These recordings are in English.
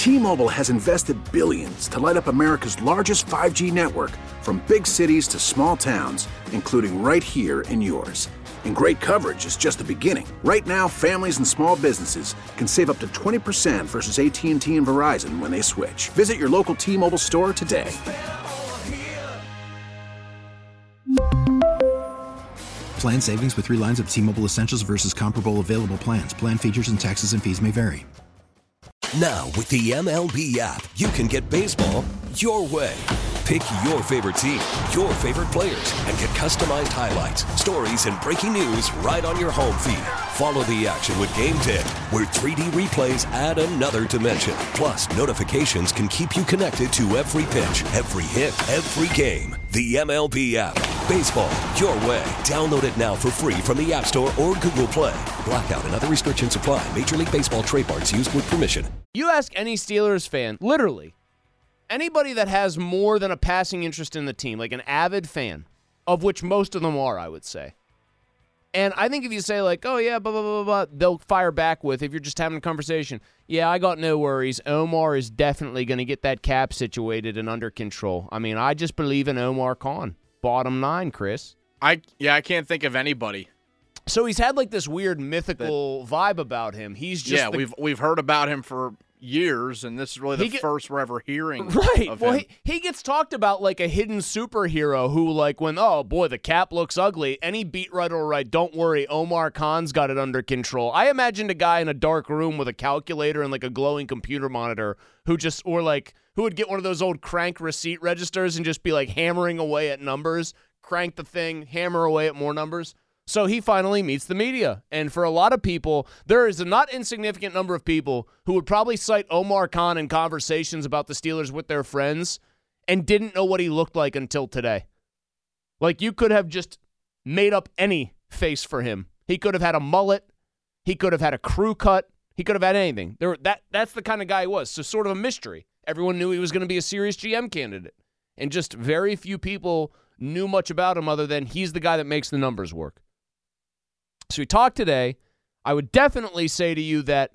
T-Mobile has invested billions to light up America's largest 5G network, from big cities to small towns, including right here in yours. And great coverage is just the beginning. Right now, families and small businesses can save up to 20% versus AT&T and Verizon when they switch. Visit your local T-Mobile store today. Plan savings with 3 lines of T-Mobile Essentials versus comparable available plans. Plan features and taxes and fees may vary. Now, with the MLB app, you can get baseball your way. Pick your favorite team, your favorite players, and get customized highlights, stories, and breaking news right on your home feed. Follow the action with Game Day, where 3D replays add another dimension. Plus, notifications can keep you connected to every pitch, every hit, every game. The MLB app. Baseball your way. Download it now for free from the App Store or Google Play. Blackout and other restrictions apply. Major League Baseball trademarks used with permission. You ask any Steelers fan, literally, anybody that has more than a passing interest in the team, like an avid fan, of which most of them are, I would say. And I think if you say, like, oh, yeah, blah, blah, blah, blah, they'll fire back with, if you're just having a conversation, yeah, I got no worries. Omar is definitely going to get that cap situated and under control. I mean, I just believe in Omar Khan. Bottom 9, Chris. I can't think of anybody. So he's had, like, this weird mythical vibe about him. He's just we've heard about him for years, and this is really the first we're ever hearing of well, him. He gets talked about like a hidden superhero who, like, when, oh, boy, the cap looks ugly, any beat writer will write, don't worry, Omar Khan's got it under control. I imagined a guy in a dark room with a calculator and, like, a glowing computer monitor who would get one of those old crank receipt registers and just be, like, hammering away at numbers, crank the thing, hammer away at more numbers. So he finally meets the media. And for a lot of people, there is a not insignificant number of people who would probably cite Omar Khan in conversations about the Steelers with their friends and didn't know what he looked like until today. Like, you could have just made up any face for him. He could have had a mullet. He could have had a crew cut. He could have had anything. That's the kind of guy he was. So sort of a mystery. Everyone knew he was going to be a serious GM candidate. And just very few people knew much about him other than he's the guy that makes the numbers work. So we talked today. I would definitely say to you that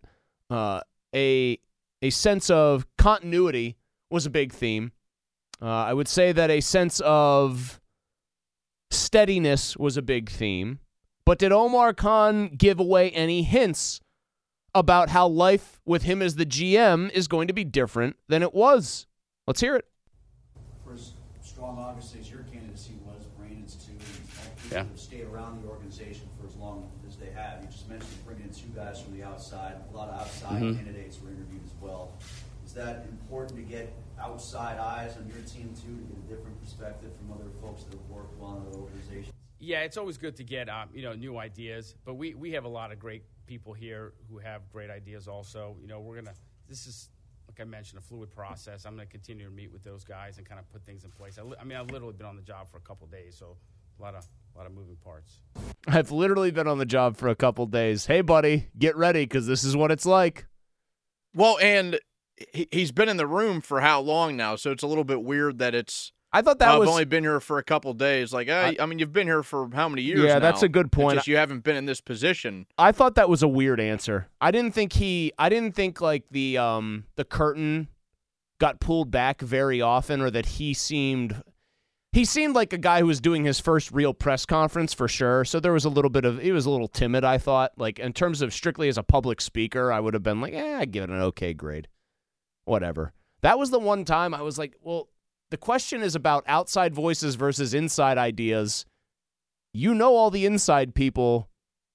a sense of continuity was a big theme. I would say that a sense of steadiness was a big theme. But did Omar Khan give away any hints about how life with him as the GM is going to be different than it was? Let's hear it. First, strong obviously as your candidacy was, Brandon's too. And Yeah. have stayed around the organization for as long as they have. You just mentioned bringing in 2 guys from the outside. A lot of outside candidates were interviewed as well. Is that important to get outside eyes on your team too, to get a different perspective from other folks that have worked well in other organizations? Yeah, it's always good to get new ideas. But we have a lot of great people here who have great ideas also. This is, like I mentioned, a fluid process. I'm going to continue to meet with those guys and kind of put things in place. I've literally been on the job for a couple of days, so a lot of moving parts. I've literally been on the job for a couple days. Hey, buddy, get ready because this is what it's like. Well, and he's been in the room for how long now? So it's a little bit weird that it's. I thought that I've only been here for a couple days. Like, you've been here for how many years? Yeah, now? that's a good point. It's just you haven't been in this position. I thought that was a weird answer. I didn't think like the curtain got pulled back very often, or that he seemed like a guy who was doing his first real press conference for sure. So there was he was a little timid, I thought. Like, in terms of strictly as a public speaker, I would have been like, I'd give it an okay grade. Whatever. That was the one time I was like, well, the question is about outside voices versus inside ideas. You know, all the inside people.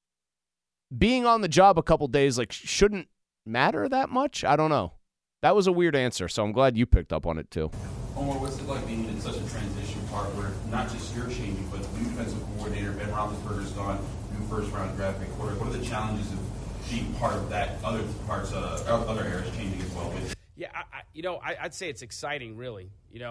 Being on the job a couple days, like, shouldn't matter that much? I don't know. That was a weird answer, so I'm glad you picked up on it too. Omar, what's it like being in such a transition part where not just you're changing, but new defensive coordinator, Ben Roethlisberger's gone, new first-round draft pick quarterback. What are the challenges of being part of that, other areas changing as well? Yeah, I'd say it's exciting, really.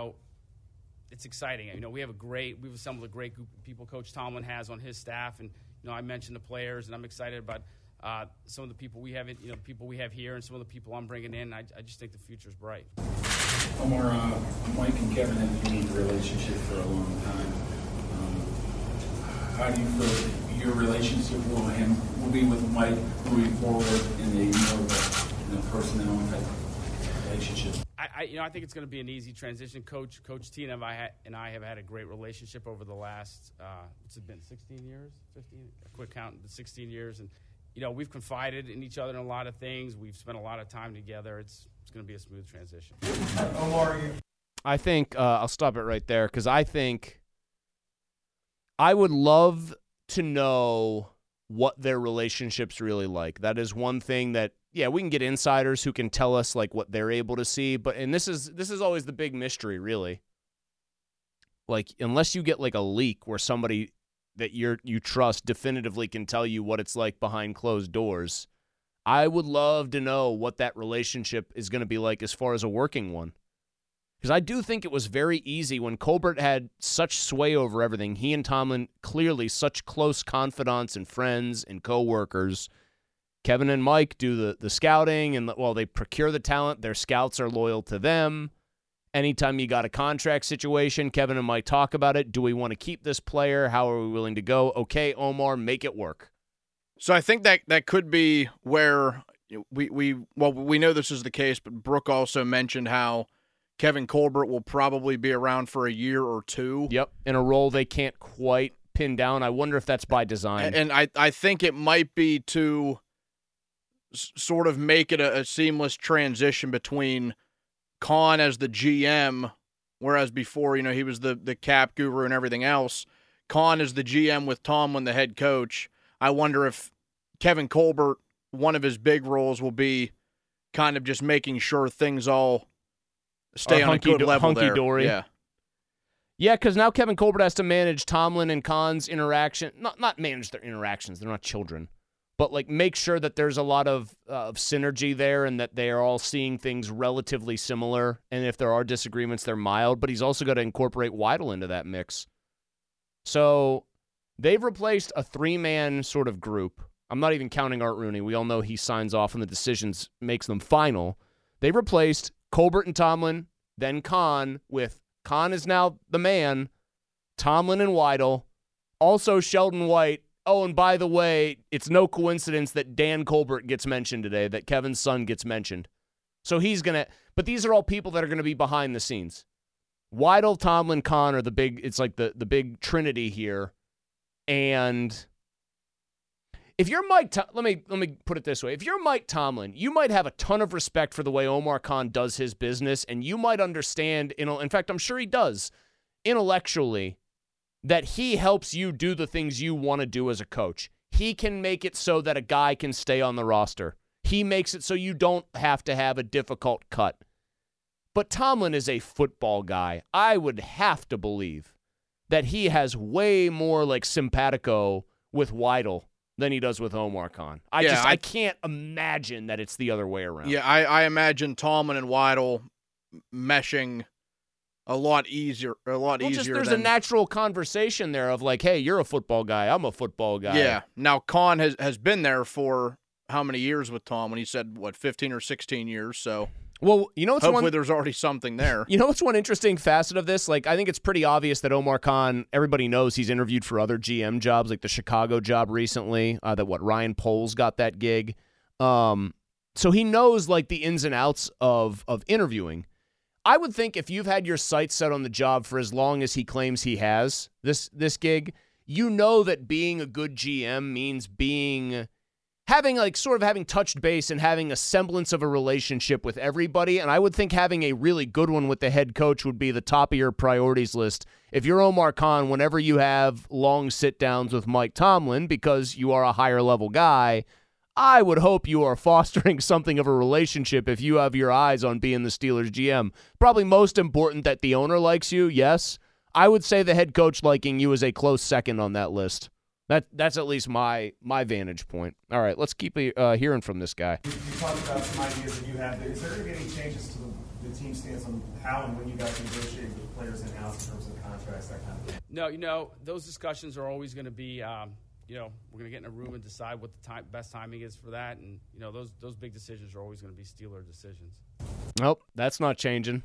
It's exciting. We've assembled a great group of people Coach Tomlin has on his staff, and I mentioned the players, and I'm excited about some of the people we have, people we have here, and some of the people I'm bringing in. I just think the future's bright. Omar, Mike and Kevin have a unique relationship for a long time. How do you feel your relationship will be with Mike moving forward in the personnel type relationship? I think it's going to be an easy transition. Coach T and I have had a great relationship over the last, what's it been, 16 years? 15? A quick count, 16 years. And, we've confided in each other in a lot of things. We've spent a lot of time together. It's going to be a smooth transition. Omar, I think I'll stop it right there because I think I would love to know what their relationship's really like. That is one thing that, we can get insiders who can tell us like what they're able to see, and this is always the big mystery, really. Like, unless you get like a leak where somebody that you trust definitively can tell you what it's like behind closed doors, I would love to know what that relationship is going to be like as far as a working one. Because I do think it was very easy when Colbert had such sway over everything. He and Tomlin clearly such close confidants and friends and co-workers. Kevin and Mike do the scouting, and they procure the talent. Their scouts are loyal to them. Anytime you got a contract situation, Kevin and Mike talk about it. Do we want to keep this player? How are we willing to go? Okay, Omar, make it work. So I think that could be where we know this is the case, but Brooke also mentioned how Kevin Colbert will probably be around for a year or two. Yep, in a role they can't quite pin down. I wonder if that's by design. And I think it might be to sort of make it a seamless transition between Khan as the GM, whereas before, he was the cap guru and everything else. Khan is the GM with Tomlin, the head coach. I wonder if Kevin Colbert, one of his big roles will be kind of just making sure things all stay on a good level there. Hunky-dory. Yeah, because now Kevin Colbert has to manage Tomlin and Khan's interaction. Not manage their interactions. They're not children. But, like, make sure that there's a lot of synergy there and that they are all seeing things relatively similar. And if there are disagreements, they're mild. But he's also got to incorporate Weidl into that mix. So they've replaced a three-man sort of group. I'm not even counting Art Rooney. We all know he signs off on the decisions, makes them final. They replaced Colbert and Tomlin, then Khan, with Khan is now the man, Tomlin and Weidl, also Sheldon White. Oh, and by the way, it's no coincidence that Dan Colbert gets mentioned today, that Kevin's son gets mentioned. So he's going to, but these are all people that are going to be behind the scenes. Weidl, Tomlin, Khan are the big, it's like the big trinity here. And if you're Mike, let me put it this way. If you're Mike Tomlin, you might have a ton of respect for the way Omar Khan does his business, and you might understand, in fact, I'm sure he does, intellectually, that he helps you do the things you want to do as a coach. He can make it so that a guy can stay on the roster. He makes it so you don't have to have a difficult cut. But Tomlin is a football guy. I would have to believe that he has way more like simpatico with Weidl than he does with Omar Khan. I can't imagine that it's the other way around. Yeah, I imagine Tomlin and Weidl meshing a lot easier. There's a natural conversation there of like, hey, you're a football guy. I'm a football guy. Yeah. Now, Khan has been there for how many years with Tom? When he said, 15 or 16 years, so... Well, hopefully there's already something there. You know what's one interesting facet of this? Like, I think it's pretty obvious that Omar Khan, everybody knows he's interviewed for other GM jobs, like the Chicago job recently, Ryan Poles got that gig. So he knows, like, the ins and outs of interviewing. I would think if you've had your sights set on the job for as long as he claims he has, this gig, you know that being a good GM means having touched base and having a semblance of a relationship with everybody. And I would think having a really good one with the head coach would be the top of your priorities list. If you're Omar Khan, whenever you have long sit-downs with Mike Tomlin, because you are a higher-level guy, I would hope you are fostering something of a relationship if you have your eyes on being the Steelers GM. Probably most important that the owner likes you, yes. I would say the head coach liking you is a close second on that list. That's at least my vantage point. All right, let's keep hearing from this guy. You talked about some ideas that you have. Is there going to be any changes to the team stance on how and when you guys negotiate with players in-house in terms of contracts, that kind of thing? No, those discussions are always going to be, we're going to get in a room and decide what the best timing is for that. And, those big decisions are always going to be Steeler decisions. Nope, that's not changing.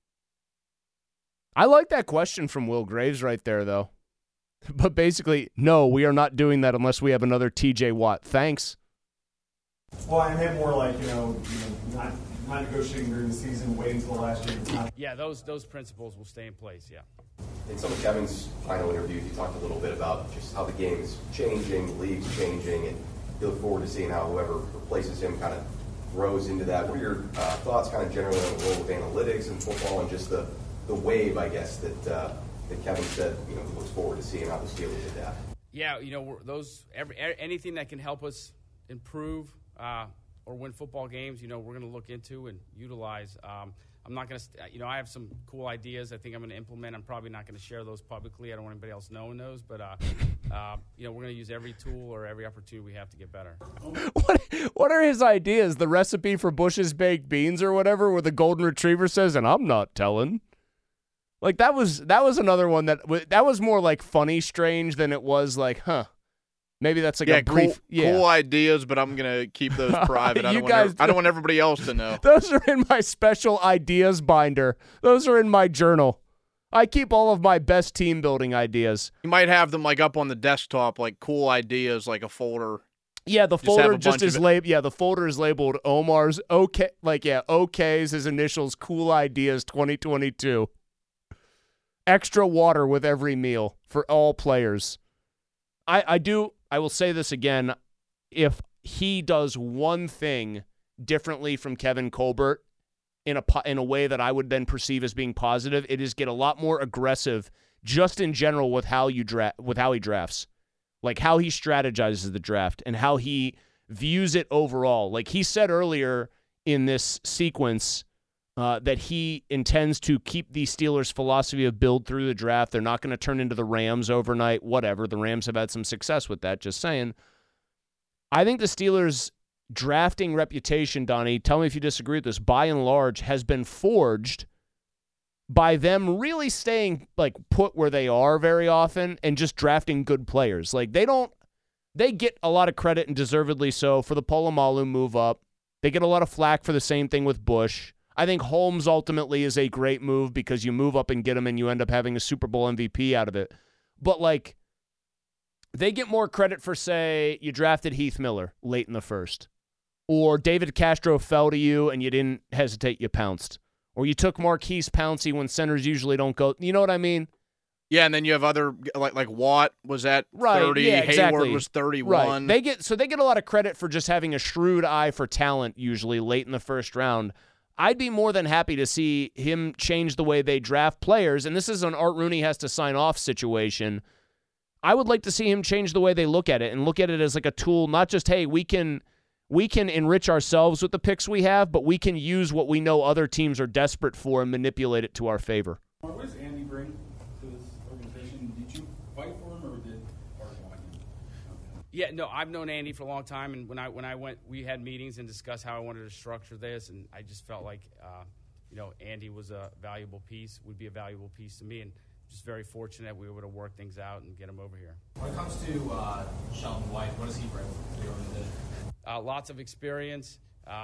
I like that question from Will Graves right there, though. But basically, no, we are not doing that unless we have another TJ Watt. Thanks. Well, I meant more like, not not negotiating during the season, waiting until the last year. Yeah, those principles will stay in place, yeah. In some of Kevin's final interviews, he talked a little bit about just how the game is changing, the league's changing, and you look forward to seeing how whoever replaces him kind of grows into that. What are your thoughts kind of generally on the role of analytics in football and just the wave, I guess, that Kevin said, he looks forward to seeing how the Steelers adapt? Yeah, anything that can help us improve or win football games, we're going to look into and utilize. I'm not going to, I have some cool ideas I think I'm going to implement. I'm probably not going to share those publicly. I don't want anybody else knowing those, but, we're going to use every tool or every opportunity we have to get better. What are his ideas? The recipe for Bush's baked beans or whatever, where the golden retriever says, and I'm not telling. Like, that was another one that was more like funny strange than it was like, maybe that's like a brief, cool ideas, but I'm gonna keep those private. I don't want everybody else to know. Those are in my special ideas binder. Those are in my journal. I keep all of my best team building ideas. You might have them like up on the desktop, like cool ideas, like a folder. Yeah, the folder just is labeled. Yeah, the folder is labeled Omar's OK. OK's his initials. Cool ideas 2022. Extra water with every meal for all players. I will say this again. If he does one thing differently from Kevin Colbert in a way that I would then perceive as being positive, it is get a lot more aggressive just in general with how he drafts. Like how he strategizes the draft and how he views it overall. Like he said earlier in this sequence that he intends to keep the Steelers' philosophy of build through the draft. They're not going to turn into the Rams overnight, whatever. The Rams have had some success with that, just saying. I think the Steelers' drafting reputation, Donnie, tell me if you disagree with this, by and large has been forged by them really staying like put where they are very often and just drafting good players. Like they get a lot of credit and deservedly so for the Polamalu move up. They get a lot of flack for the same thing with Bush. I think Holmes ultimately is a great move because you move up and get him and you end up having a Super Bowl MVP out of it. But, like, they get more credit for, say, you drafted Heath Miller late in the first. Or David Castro fell to you and you didn't hesitate, you pounced. Or you took Marquise Pouncey when centers usually don't go. You know what I mean? Yeah, and then you have other, like Watt was at 30, yeah, exactly. Hayward was 31. Right. They get a lot of credit for just having a shrewd eye for talent usually late in the first round. I'd be more than happy to see him change the way they draft players, and this is an Art Rooney has to sign off situation. I would like to see him change the way they look at it and look at it as like a tool, not just, hey, we can enrich ourselves with the picks we have, but we can use what we know other teams are desperate for and manipulate it to our favor. What does Andy bring to this organization? Did you fight for him or did Art want him? Yeah, no, I've known Andy for a long time, and when I went, we had meetings and discussed how I wanted to structure this, and I just felt like, Andy was a valuable piece, would be a valuable piece to me, and just very fortunate we were able to work things out and get him over here. When it comes to Sheldon White, what does he bring to the organization? Lots of experience,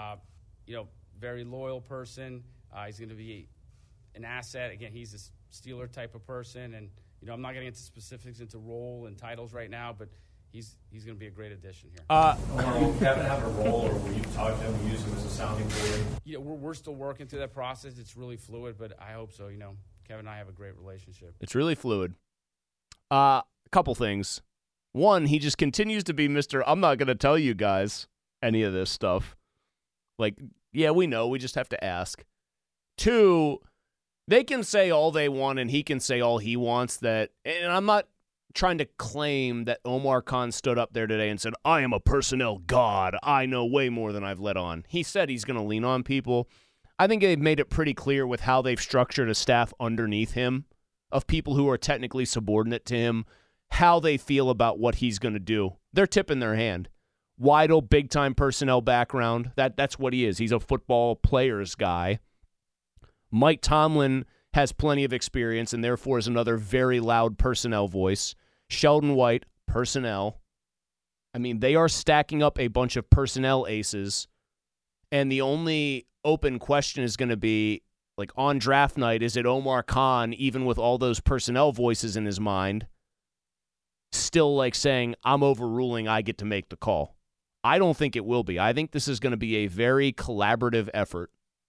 very loyal person. He's going to be an asset. Again, he's a Steeler type of person, and I'm not getting into specifics into role and titles right now, but he's going to be a great addition here. Will Kevin have a role, or will you talk to him, use him as a sounding board? We're still working through that process. It's really fluid, but I hope so. Kevin and I have a great relationship. It's really fluid. A couple things. One, he just continues to be Mr. I'm not going to tell you guys any of this stuff. Like, yeah, we know. We just have to ask. Two, they can say all they want and he can say all he wants. And I'm not trying to claim that Omar Khan stood up there today and said, I am a personnel god. I know way more than I've let on. He said he's going to lean on people. I think they've made it pretty clear with how they've structured a staff underneath him of people who are technically subordinate to him, how they feel about what he's going to do. They're tipping their hand. Weidl, big-time personnel background. That's what he is. He's a football player's guy. Mike Tomlin has plenty of experience and therefore is another very loud personnel voice. Sheldon White, personnel. I mean, they are stacking up a bunch of personnel aces, and the only open question is going to be, like, on draft night, is it Omar Khan, even with all those personnel voices in his mind, still, like, saying, I'm overruling, I get to make the call? I don't think it will be. I think this is going to be a very collaborative effort.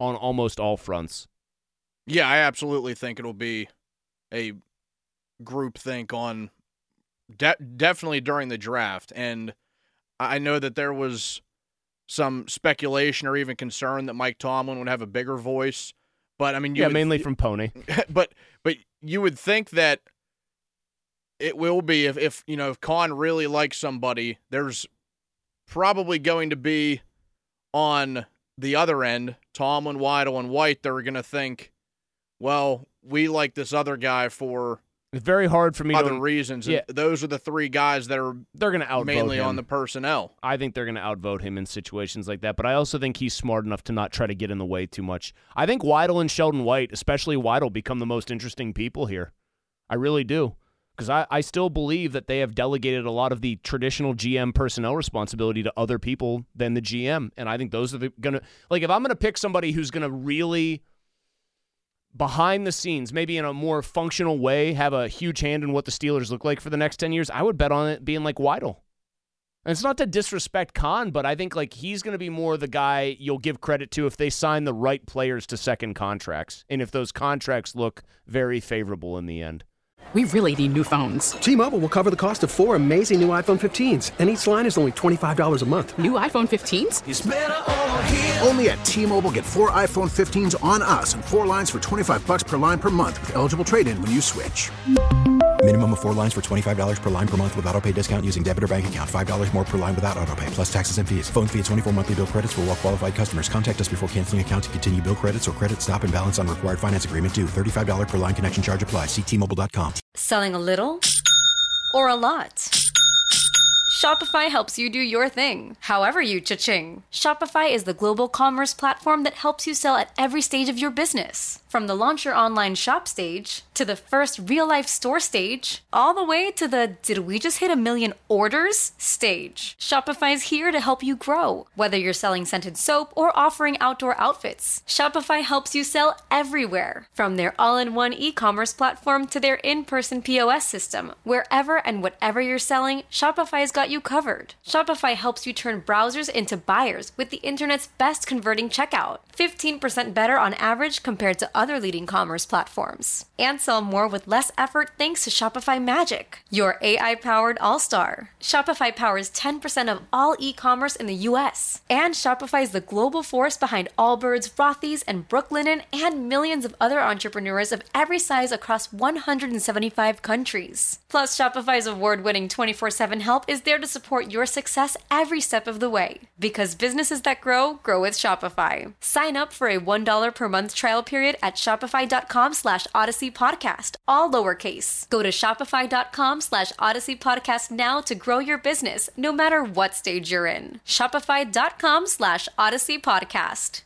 on almost all fronts. Yeah, I absolutely think it'll be a groupthink on definitely during the draft. And I know that there was some speculation or even concern that Mike Tomlin would have a bigger voice. But I mean, mainly from Pony. But you would think that it will be if Khan really likes somebody, there's probably going to be on the other end, Tomlin, Weidl, and White. They're going to think, well, we like this other guy for it's very hard for me other reasons. Yeah. And those are the three guys that they're going to outvote mainly him. on the personnel. I think they're going to outvote him in situations like that, but I also think he's smart enough to not try to get in the way too much. I think Weidl and Sheldon White, especially Weidl, become the most interesting people here. I really do. Because I still believe that they have delegated a lot of the traditional GM personnel responsibility to other people than the GM. And I think those are going to, like, if I'm going to pick somebody who's going to really, behind the scenes, maybe in a more functional way, have a huge hand in what the Steelers look like for the next 10 years, I would bet on it being like Weidl. And it's not to disrespect Khan, but I think like he's going to be more the guy you'll give credit to if they sign the right players to second contracts. And if those contracts look very favorable in the end. We really need new phones. T-Mobile will cover the cost of 4 amazing new iPhone 15s, and each line is only $25 a month. New iPhone 15s? It's better over here. Only at T-Mobile, get 4 iPhone 15s on us and 4 lines for $25 per line per month with eligible trade-in when you switch. Minimum of 4 lines for $25 per line per month with autopay discount using debit or bank account. $5 more per line without autopay, plus taxes and fees. Phone fee at 24 monthly bill credits for well-qualified customers. Contact us before canceling account to continue bill credits or credit stop and balance on required finance agreement due. $35 per line connection charge applies. See T-Mobile.com. Selling a little or a lot? Shopify helps you do your thing, however you cha-ching. Shopify is the global commerce platform that helps you sell at every stage of your business. From the launch your online shop stage, to the first real-life store stage, all the way to the did we just hit 1 million orders stage. Shopify's here to help you grow. Whether you're selling scented soap or offering outdoor outfits, Shopify helps you sell everywhere. From their all-in-one e-commerce platform to their in-person POS system, wherever and whatever you're selling, Shopify's got you covered. Shopify helps you turn browsers into buyers with the internet's best converting checkout. 15% better on average compared to other leading commerce platforms. And sell more with less effort thanks to Shopify Magic, your AI-powered all-star. Shopify powers 10% of all e-commerce in the U.S. And Shopify is the global force behind Allbirds, Rothy's, and Brooklinen, and millions of other entrepreneurs of every size across 175 countries. Plus, Shopify's award-winning 24/7 help is there to support your success every step of the way. Because businesses that grow, grow with Shopify. Sign up for a $1 per month trial period at shopify.com/Odyssey Podcast, all lowercase. Go to shopify.com/Odyssey Podcast now to grow your business, no matter what stage you're in. Shopify.com/Odyssey Podcast.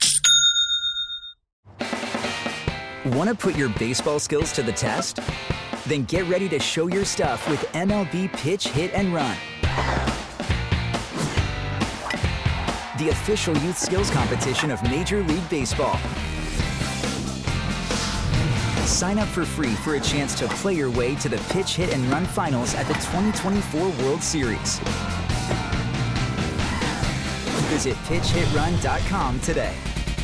Want to put your baseball skills to the test? Then get ready to show your stuff with MLB Pitch, Hit, and Run. The official youth skills competition of Major League Baseball. Sign up for free for a chance to play your way to the Pitch, Hit, and Run finals at the 2024 World Series. Visit pitchhitrun.com today.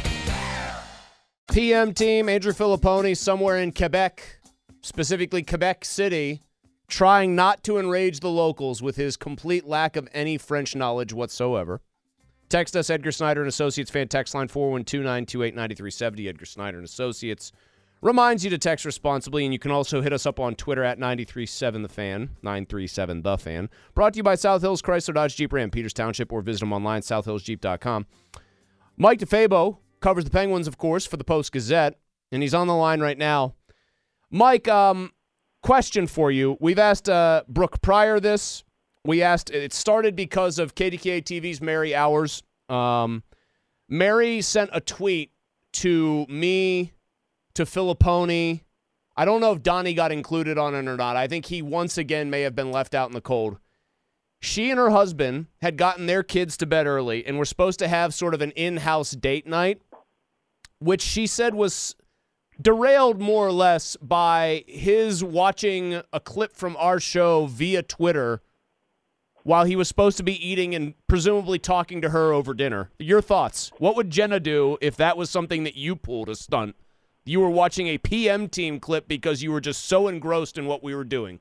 PM team, Andrew Filipponi, somewhere in Quebec, specifically Quebec City, trying not to enrage the locals with his complete lack of any French knowledge whatsoever. Text us, Edgar Snyder and Associates, fan text line 412-928-9370. Edgar Snyder and Associates reminds you to text responsibly, and you can also hit us up on Twitter at 937TheFan, 937TheFan. Brought to you by South Hills Chrysler Dodge Jeep Ram, Peters Township, or visit them online, southhillsjeep.com. Mike DeFabo covers the Penguins, of course, for the Post-Gazette, and he's on the line right now. Mike, question for you. We've asked Brooke Pryor this. We asked, it started because of KDKA TV's Mary Hours. Mary sent a tweet to me, to Filipponi. I don't know if Donnie got included on it or not. I think he once again may have been left out in the cold. She and her husband had gotten their kids to bed early and were supposed to have sort of an in-house date night, which she said was derailed more or less by his watching a clip from our show via Twitter while he was supposed to be eating and presumably talking to her over dinner. Your thoughts? What would Jenna do if that was something that you pulled a stunt? You were watching a PM team clip because you were just so engrossed in what we were doing.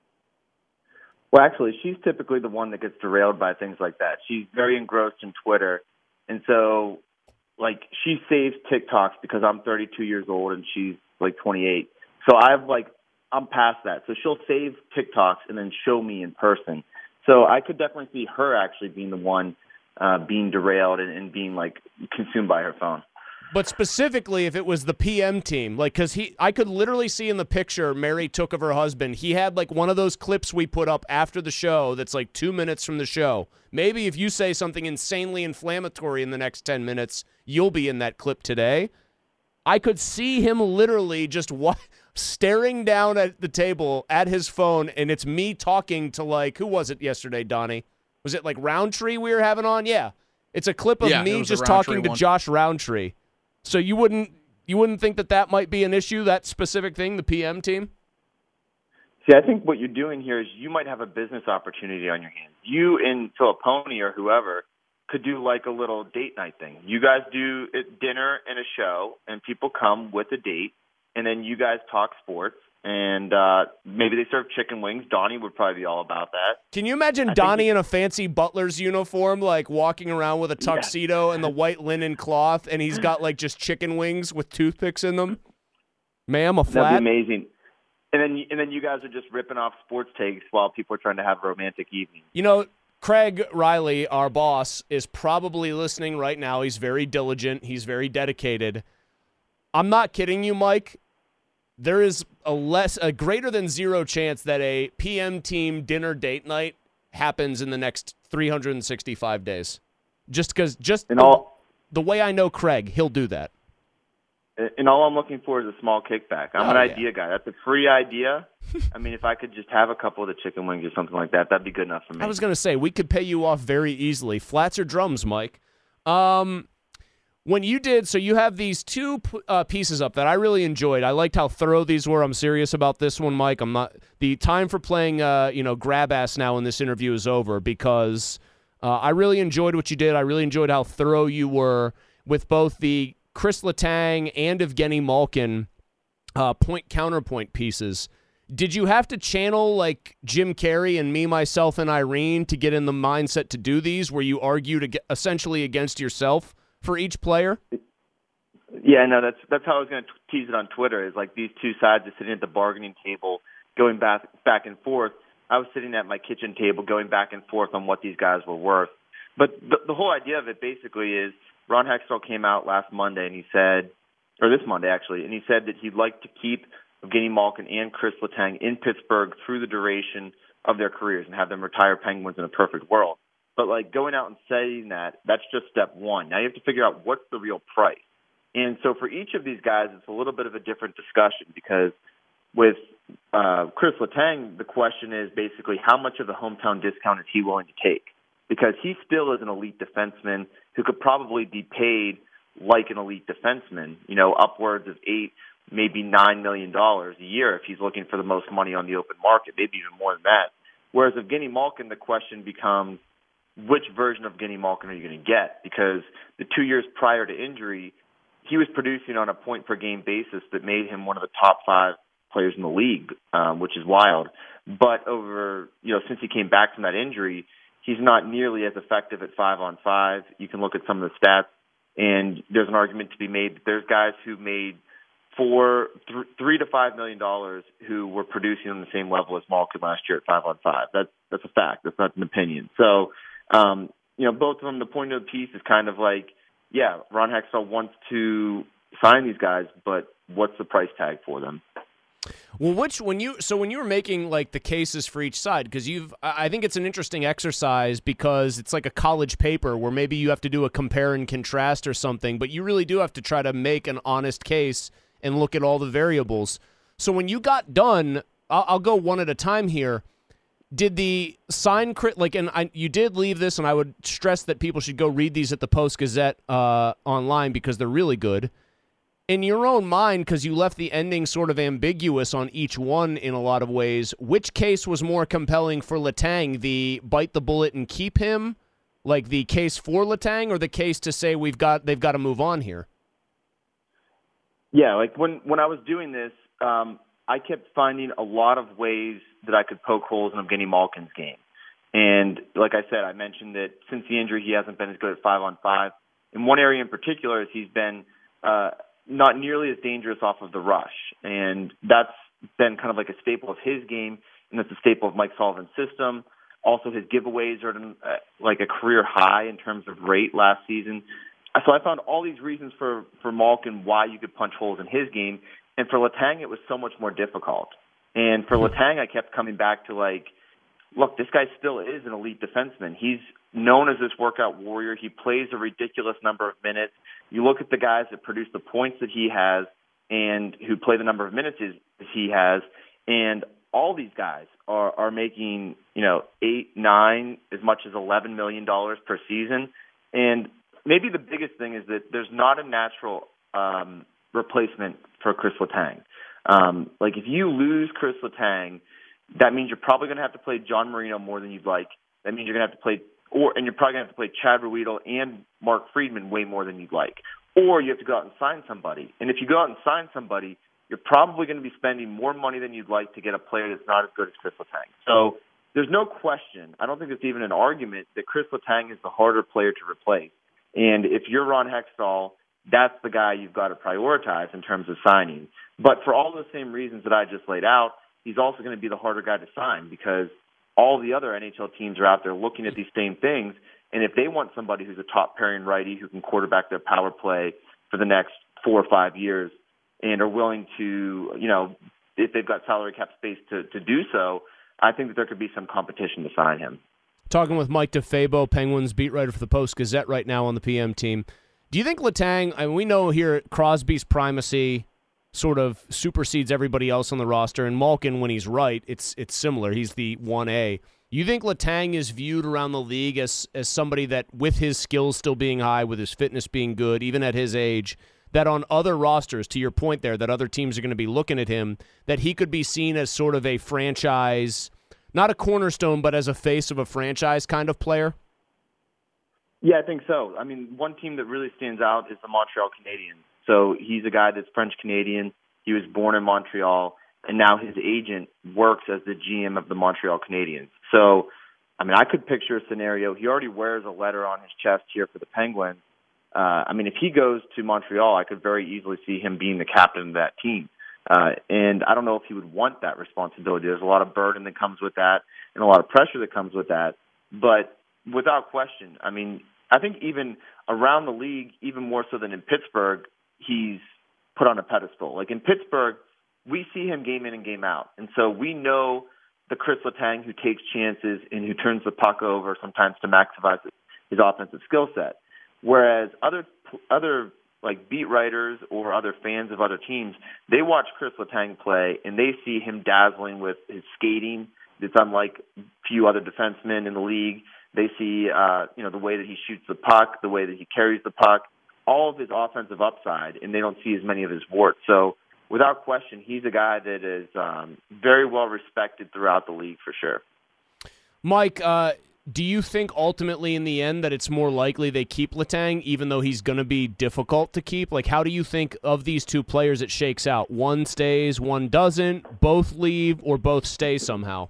Well, actually, she's typically the one that gets derailed by things like that. She's very engrossed in Twitter. And so, like, she saves TikToks because I'm 32 years old and she's, like, 28. So I'm past that. So she'll save TikToks and then show me in person. So I could definitely see her actually being the one being derailed and being, like, consumed by her phone. But specifically, if it was the PM team, like, because I could literally see in the picture Mary took of her husband, he had like one of those clips we put up after the show that's like 2 minutes from the show. Maybe if you say something insanely inflammatory in the next 10 minutes, you'll be in that clip today. I could see him literally just staring down at the table at his phone, and it's me talking to, like, who was it yesterday, Donnie? Was it like Roundtree we were having on? Yeah. It's a clip of me just talking to Josh Roundtree. So you wouldn't think that might be an issue, that specific thing, the PM team? See, I think what you're doing here is you might have a business opportunity on your hands. You and Filipponi or whoever could do like a little date night thing. You guys do dinner and a show, and people come with a date, and then you guys talk sports, and maybe they serve chicken wings. Donnie would probably be all about that. Can you imagine Donnie in a fancy butler's uniform, like walking around with a tuxedo and the white linen cloth, and he's got like just chicken wings with toothpicks in them? Ma'am, a flat? That'd be amazing. And then you guys are just ripping off sports takes while people are trying to have a romantic evening. You know, Craig Riley, our boss, is probably listening right now. He's very diligent. He's very dedicated. I'm not kidding you, Mike. There is a greater than zero chance that a PM team dinner date night happens in the next 365 days. Just because, the way I know Craig, he'll do that. And all I'm looking for is a small kickback. I'm an idea guy. That's a free idea. I mean, if I could just have a couple of the chicken wings or something like that, that'd be good enough for me. I was going to say, we could pay you off very easily. Flats or drums, Mike? When you did, so you have these two pieces up that I really enjoyed. I liked how thorough these were. I'm serious about this one, Mike. The time for playing, grab ass now in this interview is over because I really enjoyed what you did. I really enjoyed how thorough you were with both the Chris Letang and Evgeny Malkin point-counterpoint pieces. Did you have to channel like Jim Carrey and Me, Myself, and Irene to get in the mindset to do these where you argue essentially against yourself for each player? Yeah, no, that's how I was going to tease it on Twitter, is like these two sides are sitting at the bargaining table going back and forth. I was sitting at my kitchen table going back and forth on what these guys were worth. But the whole idea of it basically is Ron Hextall came out last Monday and he said, or this Monday actually, and he said that he'd like to keep Evgeny Malkin and Chris Letang in Pittsburgh through the duration of their careers and have them retire Penguins in a perfect world. But like going out and saying that's just step one. Now you have to figure out what's the real price. And so for each of these guys, it's a little bit of a different discussion because with Chris Letang, the question is basically how much of the hometown discount is he willing to take? Because he still is an elite defenseman who could probably be paid like an elite defenseman, upwards of $8, maybe $9 million a year if he's looking for the most money on the open market, maybe even more than that. Whereas Evgeny Malkin, the question becomes, which version of Evgeny Malkin are you going to get? Because the 2 years prior to injury, he was producing on a point-per-game basis that made him one of the top 5 players in the league, which is wild. But since he came back from that injury, he's not nearly as effective at 5-on-5. You can look at some of the stats, and there's an argument to be made that there's guys who made $3 to $5 million who were producing on the same level as Malkin last year at 5-on-5. That's a fact. That's not an opinion. So, both of them, the point of the piece is kind of like, yeah, Ron Hextall wants to sign these guys, but what's the price tag for them? Well, when you were making like the cases for each side, because I think it's an interesting exercise because it's like a college paper where maybe you have to do a compare and contrast or something, but you really do have to try to make an honest case and look at all the variables. So when you got done, I'll go one at a time here. Did the sign you did leave this, and I would stress that people should go read these at the Post-Gazette online because they're really good. In your own mind, because you left the ending sort of ambiguous on each one in a lot of ways, which case was more compelling for Letang, the bite the bullet and keep him, like the case for Letang, or the case to say they've got to move on here? Yeah, like when I was doing this, I kept finding a lot of ways that I could poke holes in Evgeny Malkin's game. And like I said, I mentioned that since the injury, he hasn't been as good at 5-on-5. In one area in particular is he's been not nearly as dangerous off of the rush. And that's been kind of like a staple of his game, and that's a staple of Mike Sullivan's system. Also, his giveaways are like a career high in terms of rate last season. So I found all these reasons for Malkin why you could punch holes in his game. And for Letang, it was so much more difficult. And for Letang, I kept coming back to look, this guy still is an elite defenseman. He's known as this workout warrior. He plays a ridiculous number of minutes. You look at the guys that produce the points that he has and who play the number of minutes as he has, and all these guys are making, $8, $9, as much as $11 million per season. And maybe the biggest thing is that there's not a natural replacement for Chris Letang. If you lose Chris Letang, that means you're probably going to have to play John Marino more than you'd like. That means you're going to have to play, and you're probably going to have to play Chad Ruedel and Mark Friedman way more than you'd like. Or you have to go out and sign somebody. And if you go out and sign somebody, you're probably going to be spending more money than you'd like to get a player that's not as good as Chris Letang. So there's no question, I don't think it's even an argument, that Chris Letang is the harder player to replace. And if you're Ron Hextall, that's the guy you've got to prioritize in terms of signing. But for all those same reasons that I just laid out, he's also going to be the harder guy to sign because all the other NHL teams are out there looking at these same things. And if they want somebody who's a top pairing righty who can quarterback their power play for the next 4 or 5 years and are willing to, if they've got salary cap space to do so, I think that there could be some competition to sign him. Talking with Mike DeFabo, Penguins beat writer for the Post-Gazette right now on the PM team. Do you think Letang, we know here Crosby's primacy sort of supersedes everybody else on the roster, and Malkin, when he's right, it's similar. He's the 1A. You think Letang is viewed around the league as somebody that, with his skills still being high, with his fitness being good, even at his age, that on other rosters, to your point there, that other teams are going to be looking at him, that he could be seen as sort of a franchise, not a cornerstone, but as a face of a franchise kind of player? Yeah, I think so. I mean, one team that really stands out is the Montreal Canadiens. So he's a guy that's French-Canadian. He was born in Montreal, and now his agent works as the GM of the Montreal Canadiens. So, I could picture a scenario. He already wears a letter on his chest here for the Penguins. If he goes to Montreal, I could very easily see him being the captain of that team. And I don't know if he would want that responsibility. There's a lot of burden that comes with that and a lot of pressure that comes with that. But without question, I think even around the league, even more so than in Pittsburgh, he's put on a pedestal. Like in Pittsburgh, we see him game in and game out. And so we know the Chris Letang who takes chances and who turns the puck over sometimes to maximize his offensive skill set. Whereas other beat writers or other fans of other teams, they watch Chris Letang play and they see him dazzling with his skating. It's unlike few other defensemen in the league. They see, the way that he shoots the puck, the way that he carries the puck, all of his offensive upside, and they don't see as many of his warts. So without question, he's a guy that is very well respected throughout the league for sure. Mike, do you think ultimately in the end that it's more likely they keep Letang, even though he's going to be difficult to keep? Like, how do you think of these two players it shakes out? One stays, one doesn't, both leave, or both stay somehow?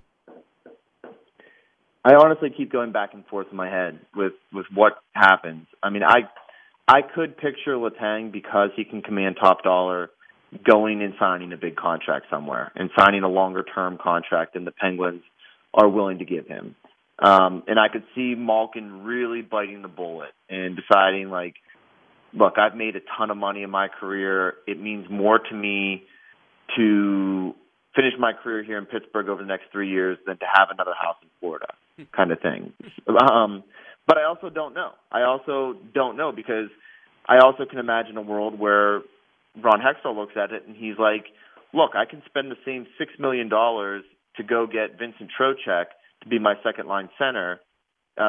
I honestly keep going back and forth in my head with what happens. I could picture Letang, because he can command top dollar, going and signing a big contract somewhere and signing a longer-term contract than the Penguins are willing to give him. And I could see Malkin really biting the bullet and deciding, look, I've made a ton of money in my career. It means more to me to finish my career here in Pittsburgh over the next 3 years than to have another house in Florida kind of thing. But I also don't know. Because I also can imagine a world where Ron Hextall looks at it and he's like, look, I can spend the same $6 million to go get Vincent Trocheck to be my second-line center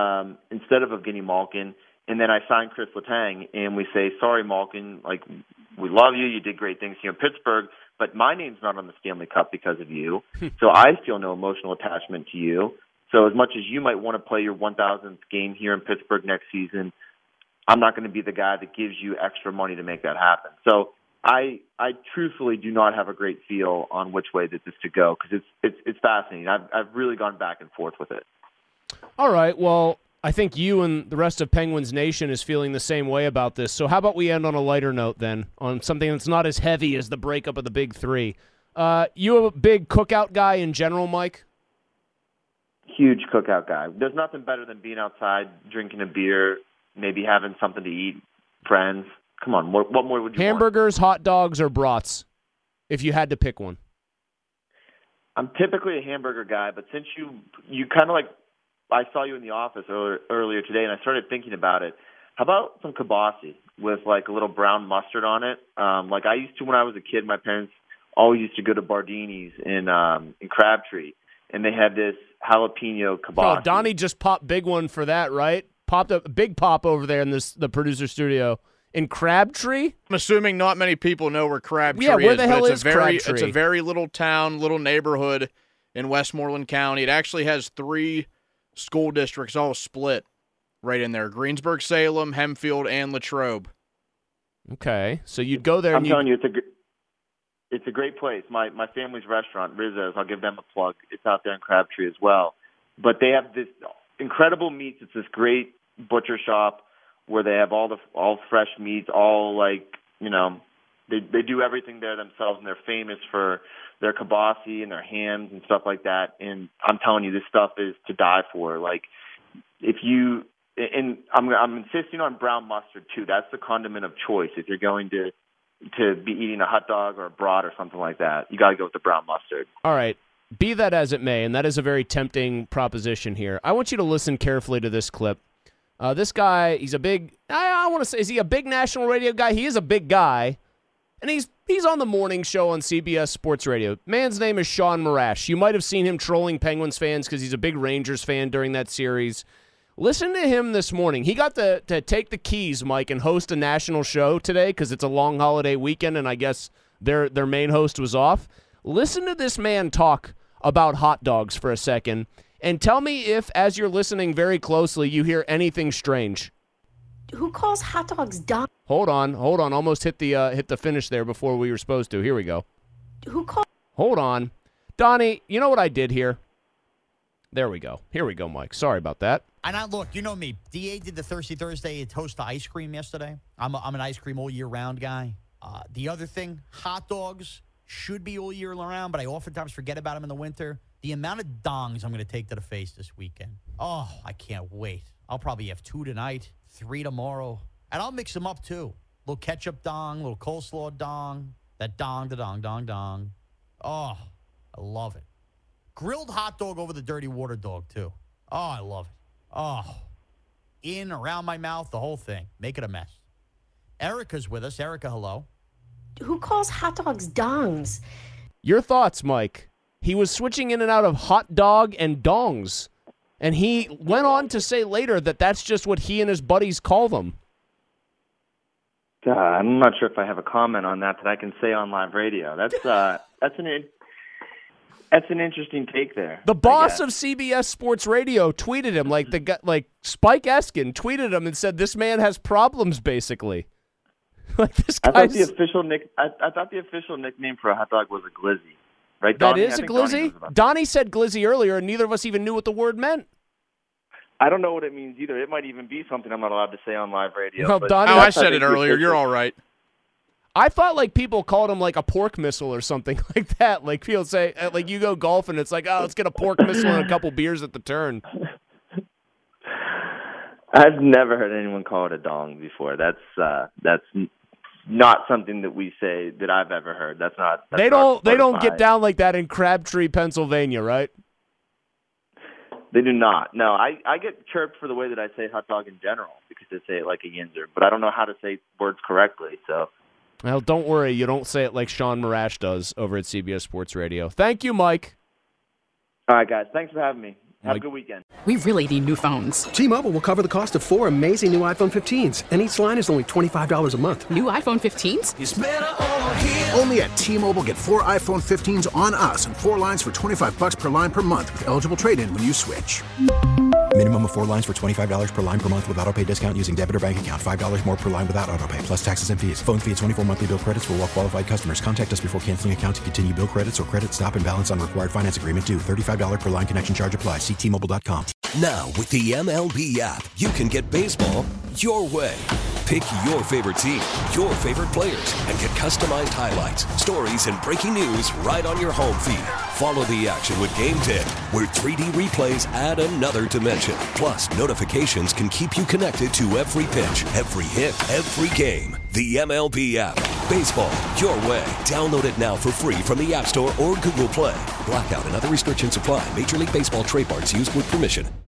instead of Evgeny Malkin, and then I sign Chris Letang, and we say, sorry, Malkin, we love you. You did great things here in Pittsburgh, but my name's not on the Stanley Cup because of you. So I feel no emotional attachment to you. So as much as you might want to play your 1,000th game here in Pittsburgh next season, I'm not going to be the guy that gives you extra money to make that happen. So I truthfully do not have a great feel on which way that this to go because it's fascinating. I've really gone back and forth with it. All right, well, I think you and the rest of Penguins Nation is feeling the same way about this. So how about we end on a lighter note then, on something that's not as heavy as the breakup of the Big Three. You a big cookout guy in general, Mike? Huge cookout guy. There's nothing better than being outside, drinking a beer, maybe having something to eat, friends. Come on, what more would you Hamburgers, hot dogs, or brats, if you had to pick one? I'm typically a hamburger guy, but since you kind of like, I saw you in the office earlier today, and I started thinking about it. How about some kibasi with like a little brown mustard on it? Like I used to when I was a kid, my parents always used to go to Bardini's in Crabtree, and they had this jalapeno kibasi. Oh, Donnie just popped big one for that, right? Popped a big pop over there in the producer studio. In Crabtree? I'm assuming not many people know where Crabtree is. Yeah, where the hell is Crabtree? It's a very little town, little neighborhood in Westmoreland County. It actually has 3 school districts all split right in there. Greensburg, Salem, Hempfield, and Latrobe. Okay, so you'd go there. I'm telling you, it's a great place. My family's restaurant, Rizzo's, I'll give them a plug. It's out there in Crabtree as well. But they have this incredible meats. It's this great butcher shop where they have all fresh meats, all like, you know, they do everything there themselves, and they're famous for their kibasi and their hams and stuff like that. And I'm telling you, this stuff is to die for. Like, if you and I'm insisting on brown mustard too. That's the condiment of choice if you're going to be eating a hot dog or a brat or something like that. You got to go with the brown mustard. All right. Be that as it may, and that is a very tempting proposition here, I want you to listen carefully to this clip. This guy, he's a big, I want to say, is he a big national radio guy? He is a big guy, and he's on the morning show on CBS Sports Radio. Man's name is Sean Marash. You might have seen him trolling Penguins fans because he's a big Rangers fan during that series. Listen to him this morning. He got to take the keys, Mike, and host a national show today because it's a long holiday weekend, and I guess their main host was off. Listen to this man talk about hot dogs for a second, and tell me if, as you're listening very closely, you hear anything strange. Who calls hot dogs dumb? Hold on. Almost hit the finish there before we were supposed to. Here we go. Hold on. Donnie, you know what I did here? There we go. Here we go, Mike. Sorry about that. And look, you know me. DA did the Thirsty Thursday toast to ice cream yesterday. I'm an ice cream all year round guy. The other thing, hot dogs should be all year round, but I oftentimes forget about them in the winter. The amount of dongs I'm going to take to the face this weekend. Oh, I can't wait. I'll probably have 2 tonight, 3 tomorrow. And I'll mix them up, too. Little ketchup dong, little coleslaw dong, that dong, the dong, dong, dong. Oh, I love it. Grilled hot dog over the dirty water dog, too. Oh, I love it. Oh, in, around my mouth, the whole thing. Make it a mess. Erica's with us. Erica, hello. Who calls hot dogs dongs? Your thoughts, Mike. He was switching in and out of hot dog and dongs. And he went on to say later that that's just what he and his buddies call them. I'm not sure if I have a comment on that I can say on live radio. That's an interesting take there. The boss of CBS Sports Radio tweeted him, like Spike Eskin tweeted him and said this man has problems, basically. Like this guy's... I thought the official nickname for a hot dog was a glizzy. Right, Donnie? That is a glizzy? Donnie said glizzy earlier, and neither of us even knew what the word meant. I don't know what it means either. It might even be something I'm not allowed to say on live radio. No, Donnie, I said it earlier. You're all right. I thought like people called him like a pork missile or something like that. Like people say, like you go golfing, it's like, oh, let's get a pork missile and a couple beers at the turn. I've never heard anyone call it a dong before. That's not something that we say that I've ever heard. That's not. They don't get down like that in Crabtree, Pennsylvania, right? They do not. No, I get chirped for the way that I say hot dog in general because they say it like a yinzer, but I don't know how to say words correctly. So. Well, don't worry. You don't say it like Sean Marash does over at CBS Sports Radio. Thank you, Mike. All right, guys. Thanks for having me. Have a good weekend. We really need new phones. T-Mobile will cover the cost of 4 amazing new iPhone 15s, and each line is only $25 a month. New iPhone 15s? It's better over here. Only at T-Mobile, get 4 iPhone 15s on us and 4 lines for $25 per line per month with eligible trade-in when you switch. Minimum of 4 lines for $25 per line per month with autopay discount using debit or bank account. $5 more per line without autopay, plus taxes and fees. Phone fee at 24 monthly bill credits for well-qualified customers. Contact us before canceling account to continue bill credits or credit stop and balance on required finance agreement due. $35 per line connection charge applies. See T-Mobile.com. Now, with the MLB app, you can get baseball your way. Pick your favorite team, your favorite players, and get customized highlights, stories, and breaking news right on your home feed. Follow the action with Game Day, where 3D replays add another dimension. Plus, notifications can keep you connected to every pitch, every hit, every game. The MLB app. Baseball your way. Download it now for free from the App Store or Google Play. Blackout and other restrictions apply. Major League Baseball trademarks used with permission.